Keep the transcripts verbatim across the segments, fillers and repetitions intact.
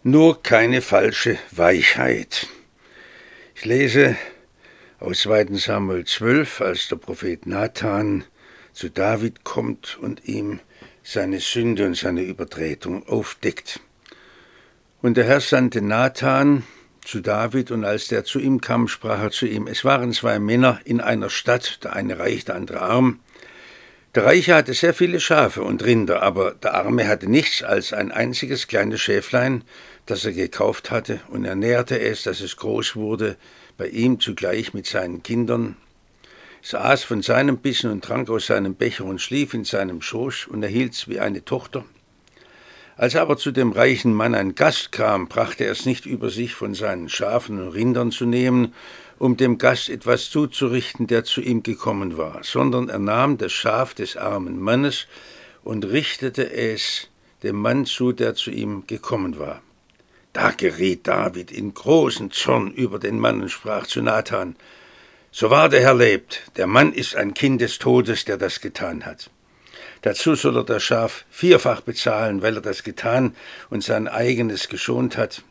Nur keine falsche Weichheit. Ich lese aus zweiten Samuel zwölf, als der Prophet Nathan zu David kommt und ihm seine Sünde und seine Übertretung aufdeckt. Und der Herr sandte Nathan zu David, und als der zu ihm kam, sprach er zu ihm: Es waren zwei Männer in einer Stadt, der eine reich, der andere arm. Der Reiche hatte sehr viele Schafe und Rinder, aber der Arme hatte nichts als ein einziges kleines Schäflein, das er gekauft hatte, und er nährte es, dass es groß wurde, bei ihm zugleich mit seinen Kindern. Es aß von seinem Bissen und trank aus seinem Becher und schlief in seinem Schoß und erhielt's wie eine Tochter. Als aber zu dem reichen Mann ein Gast kam, brachte er es nicht über sich, von seinen Schafen und Rindern zu nehmen, um dem Gast etwas zuzurichten, der zu ihm gekommen war, sondern er nahm das Schaf des armen Mannes und richtete es dem Mann zu, der zu ihm gekommen war. Da geriet David in großen Zorn über den Mann und sprach zu Nathan: So wahr der Herr lebt, der Mann ist ein Kind des Todes, der das getan hat. Dazu soll er das Schaf vierfach bezahlen, weil er das getan und sein eigenes geschont hat.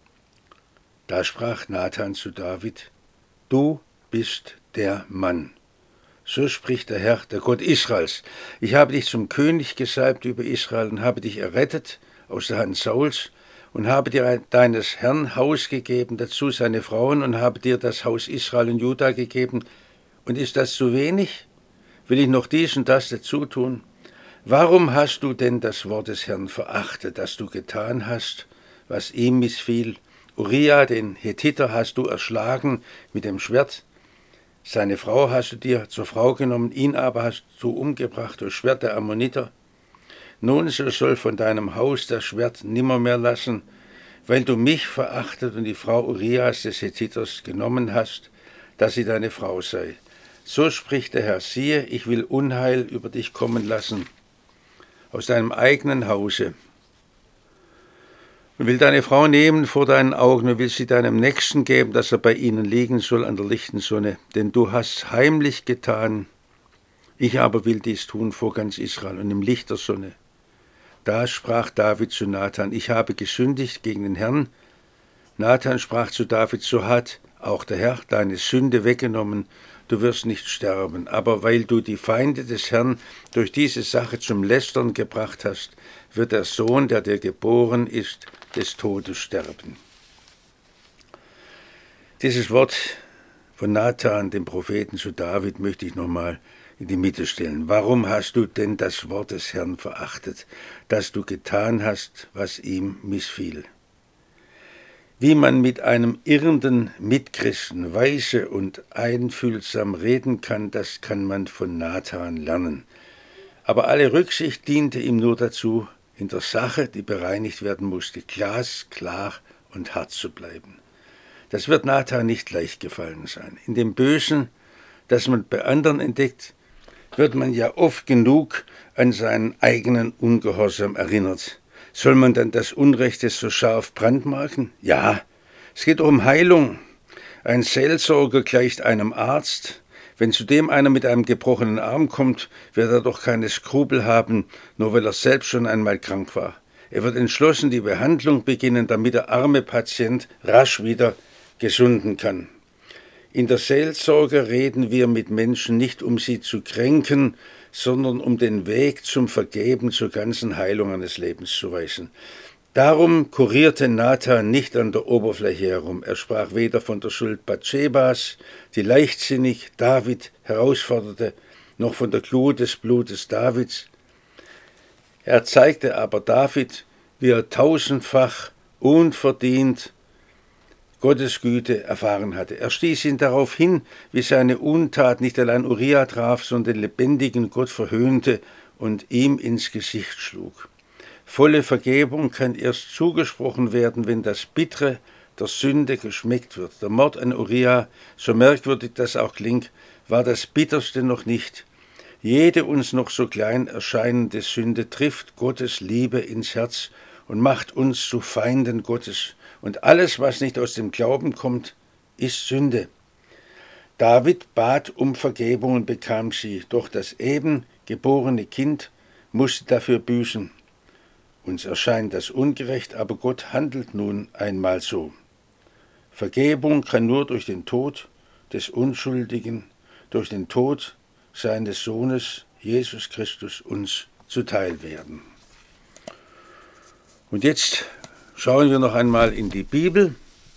Da sprach Nathan zu David: Du bist der Mann. So spricht der Herr, der Gott Israels: Ich habe dich zum König gesalbt über Israel und habe dich errettet aus der Hand Sauls und habe dir deines Herrn Haus gegeben, dazu seine Frauen, und habe dir das Haus Israel und Juda gegeben. Und ist das zu wenig? Will ich noch dies und das dazu tun? Warum hast du denn das Wort des Herrn verachtet, das du getan hast, was ihm missfiel? Uriah, den Hethiter, hast du erschlagen mit dem Schwert. Seine Frau hast du dir zur Frau genommen, ihn aber hast du umgebracht durch Schwert der Ammoniter. Nun, so soll von deinem Haus das Schwert nimmermehr lassen, weil du mich verachtet und die Frau Urias des Hethiters genommen hast, dass sie deine Frau sei. So spricht der Herr: Siehe, ich will Unheil über dich kommen lassen aus deinem eigenen Hause und will deine Frau nehmen vor deinen Augen und will sie deinem Nächsten geben, dass er bei ihnen liegen soll an der lichten Sonne. Denn du hast heimlich getan, ich aber will dies tun vor ganz Israel und im Licht der Sonne. Da sprach David zu Nathan: Ich habe gesündigt gegen den Herrn. Nathan sprach zu David: So hat auch der Herr deine Sünde weggenommen, du wirst nicht sterben. Aber weil du die Feinde des Herrn durch diese Sache zum Lästern gebracht hast, wird der Sohn, der dir geboren ist, des Todes sterben. Dieses Wort von Nathan, dem Propheten, zu David möchte ich nochmal in die Mitte stellen. Warum hast du denn das Wort des Herrn verachtet, dass du getan hast, was ihm missfiel? Wie man mit einem irrenden Mitchristen weise und einfühlsam reden kann, das kann man von Nathan lernen. Aber alle Rücksicht diente ihm nur dazu, in der Sache, die bereinigt werden musste, glasklar und hart zu bleiben. Das wird Nathan nicht leicht gefallen sein. In dem Bösen, das man bei anderen entdeckt, wird man ja oft genug an seinen eigenen Ungehorsam erinnert. Soll man dann das Unrechte so scharf brandmarken? Ja, es geht um Heilung. Ein Seelsorger gleicht einem Arzt. Wenn zudem einer mit einem gebrochenen Arm kommt, wird er doch keine Skrupel haben, nur weil er selbst schon einmal krank war. Er wird entschlossen die Behandlung beginnen, damit der arme Patient rasch wieder gesunden kann. In der Seelsorge reden wir mit Menschen nicht, um sie zu kränken, sondern um den Weg zum Vergeben, zur ganzen Heilung eines Lebens zu weisen. Darum kurierte Nathan nicht an der Oberfläche herum. Er sprach weder von der Schuld Bathschebas, die leichtsinnig David herausforderte, noch von der Glut des Blutes Davids. Er zeigte aber David, wie er tausendfach unverdient Gottes Güte erfahren hatte. Er stieß ihn darauf hin, wie seine Untat nicht allein Uriah traf, sondern den lebendigen Gott verhöhnte und ihm ins Gesicht schlug. Volle Vergebung kann erst zugesprochen werden, wenn das Bittere der Sünde geschmeckt wird. Der Mord an Uriah, so merkwürdig das auch klingt, war das Bitterste noch nicht. Jede uns noch so klein erscheinende Sünde trifft Gottes Liebe ins Herz und macht uns zu Feinden Gottes. Und alles, was nicht aus dem Glauben kommt, ist Sünde. David bat um Vergebung und bekam sie, doch das eben geborene Kind musste dafür büßen. Uns erscheint das ungerecht, aber Gott handelt nun einmal so. Vergebung kann nur durch den Tod des Unschuldigen, durch den Tod seines Sohnes Jesus Christus uns zuteil werden. Und jetzt schauen wir noch einmal in die Bibel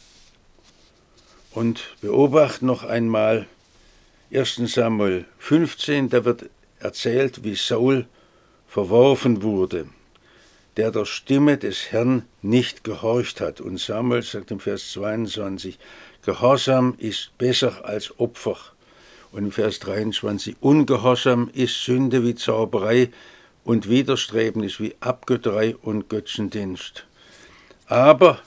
und beobachten noch einmal ersten Samuel fünfzehn, da wird erzählt, wie Saul verworfen wurde, der der Stimme des Herrn nicht gehorcht hat. Und Samuel sagt im Vers zweiundzwanzig, Gehorsam ist besser als Opfer. Und im Vers dreiundzwanzig, Ungehorsam ist Sünde wie Zauberei und Widerstreben ist wie Abgötterei und Götzendienst. Aber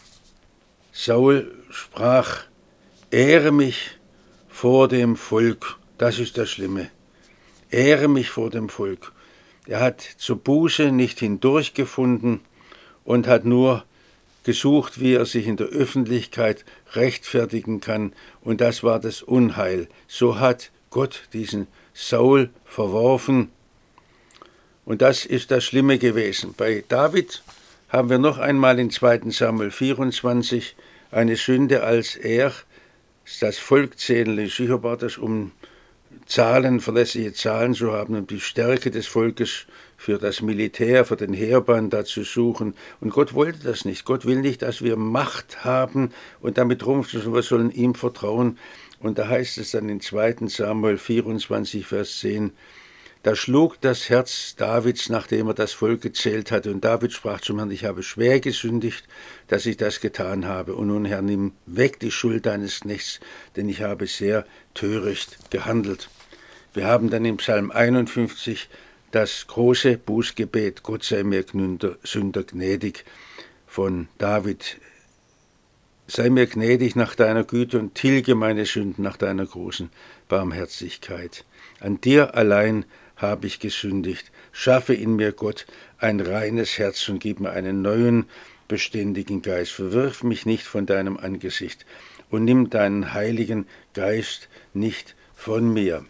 Saul sprach, ehre mich vor dem Volk, das ist das Schlimme, ehre mich vor dem Volk. Er hat zur Buße nicht hindurchgefunden und hat nur gesucht, wie er sich in der Öffentlichkeit rechtfertigen kann, und das war das Unheil. So hat Gott diesen Saul verworfen, und das ist das Schlimme gewesen. Bei David haben wir noch einmal in zweiten Samuel vierundzwanzig eine Sünde, als er das Volk zählen ließ. Sicher war das, um Zahlen, verlässliche Zahlen zu haben, um die Stärke des Volkes für das Militär, für den Heerbann da zu suchen. Und Gott wollte das nicht. Gott will nicht, dass wir Macht haben und damit rumstehen, wir sollen ihm vertrauen. Und da heißt es dann in zweiten Samuel vierundzwanzig, Vers zehn, da schlug das Herz Davids, nachdem er das Volk gezählt hatte. Und David sprach zum Herrn, ich habe schwer gesündigt, dass ich das getan habe. Und nun, Herr, nimm weg die Schuld deines Knechts, denn ich habe sehr töricht gehandelt. Wir haben dann im Psalm einundfünfzig das große Bußgebet, Gott sei mir Sünder gnädig, von David. Sei mir gnädig nach deiner Güte und tilge meine Sünden nach deiner großen Barmherzigkeit. An dir allein habe ich gesündigt. Schaffe in mir, Gott, ein reines Herz und gib mir einen neuen, beständigen Geist. Verwirf mich nicht von deinem Angesicht und nimm deinen heiligen Geist nicht von mir.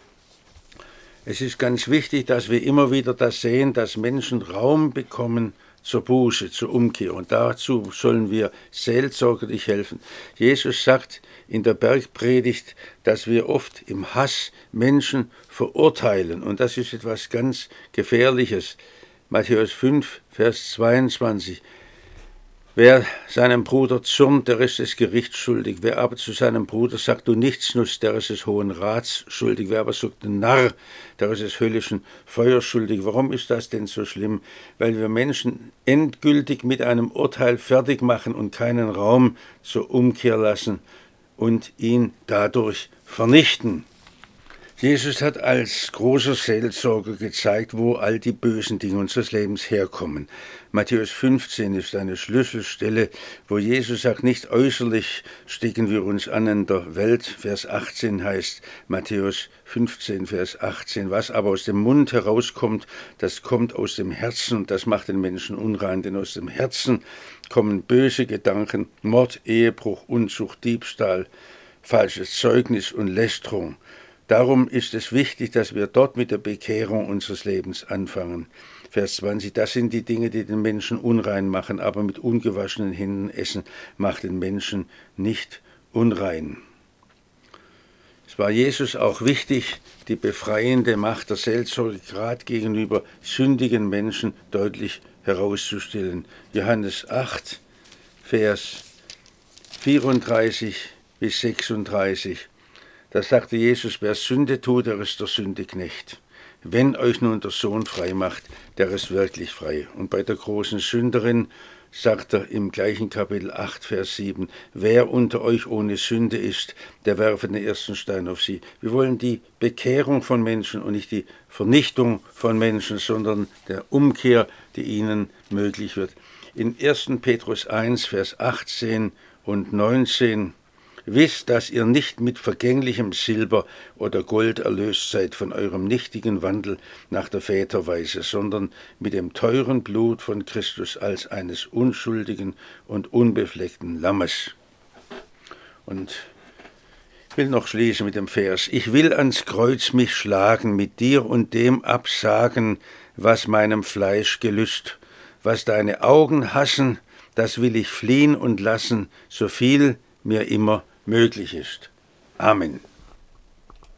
Es ist ganz wichtig, dass wir immer wieder das sehen, dass Menschen Raum bekommen zur Buße, zur Umkehr. Und dazu sollen wir seelsorgerlich helfen. Jesus sagt in der Bergpredigt, dass wir oft im Hass Menschen verurteilen. Und das ist etwas ganz Gefährliches. Matthäus fünf, Vers zweiundzwanzig. Wer seinem Bruder zürnt, der ist des Gerichts schuldig. Wer aber zu seinem Bruder sagt, du Nichtsnutz, der ist des Hohen Rats schuldig. Wer aber sagt, du Narr, der ist des höllischen Feuers schuldig. Warum ist das denn so schlimm? Weil wir Menschen endgültig mit einem Urteil fertig machen und keinen Raum zur Umkehr lassen und ihn dadurch vernichten. Jesus hat als großer Seelsorger gezeigt, wo all die bösen Dinge unseres Lebens herkommen. Matthäus fünfzehn ist eine Schlüsselstelle, wo Jesus sagt, nicht äußerlich stecken wir uns an in der Welt. Vers achtzehn heißt Matthäus fünfzehn, Vers achtzehn, was aber aus dem Mund herauskommt, das kommt aus dem Herzen und das macht den Menschen unrein, denn aus dem Herzen kommen böse Gedanken, Mord, Ehebruch, Unzucht, Diebstahl, falsches Zeugnis und Lästerung. Darum ist es wichtig, dass wir dort mit der Bekehrung unseres Lebens anfangen. Vers zwanzig, das sind die Dinge, die den Menschen unrein machen, aber mit ungewaschenen Händen essen macht den Menschen nicht unrein. Es war Jesus auch wichtig, die befreiende Macht der Seelsorge gerade gegenüber sündigen Menschen deutlich herauszustellen. Johannes acht, Vers vierunddreißig bis sechsunddreißig. Da sagte Jesus, wer Sünde tut, der ist der Sünde Knecht. Wenn euch nun der Sohn frei macht, der ist wirklich frei. Und bei der großen Sünderin sagt er im gleichen Kapitel acht, Vers sieben, wer unter euch ohne Sünde ist, der werfe den ersten Stein auf sie. Wir wollen die Bekehrung von Menschen und nicht die Vernichtung von Menschen, sondern der Umkehr, die ihnen möglich wird. In ersten Petrus eins, Vers achtzehn und neunzehn, wisst, dass ihr nicht mit vergänglichem Silber oder Gold erlöst seid von eurem nichtigen Wandel nach der Väterweise, sondern mit dem teuren Blut von Christus als eines unschuldigen und unbefleckten Lammes. Und ich will noch schließen mit dem Vers. Ich will ans Kreuz mich schlagen, mit dir und dem absagen, was meinem Fleisch gelüst, was deine Augen hassen, das will ich fliehen und lassen, so viel mir immer möglich ist. Amen.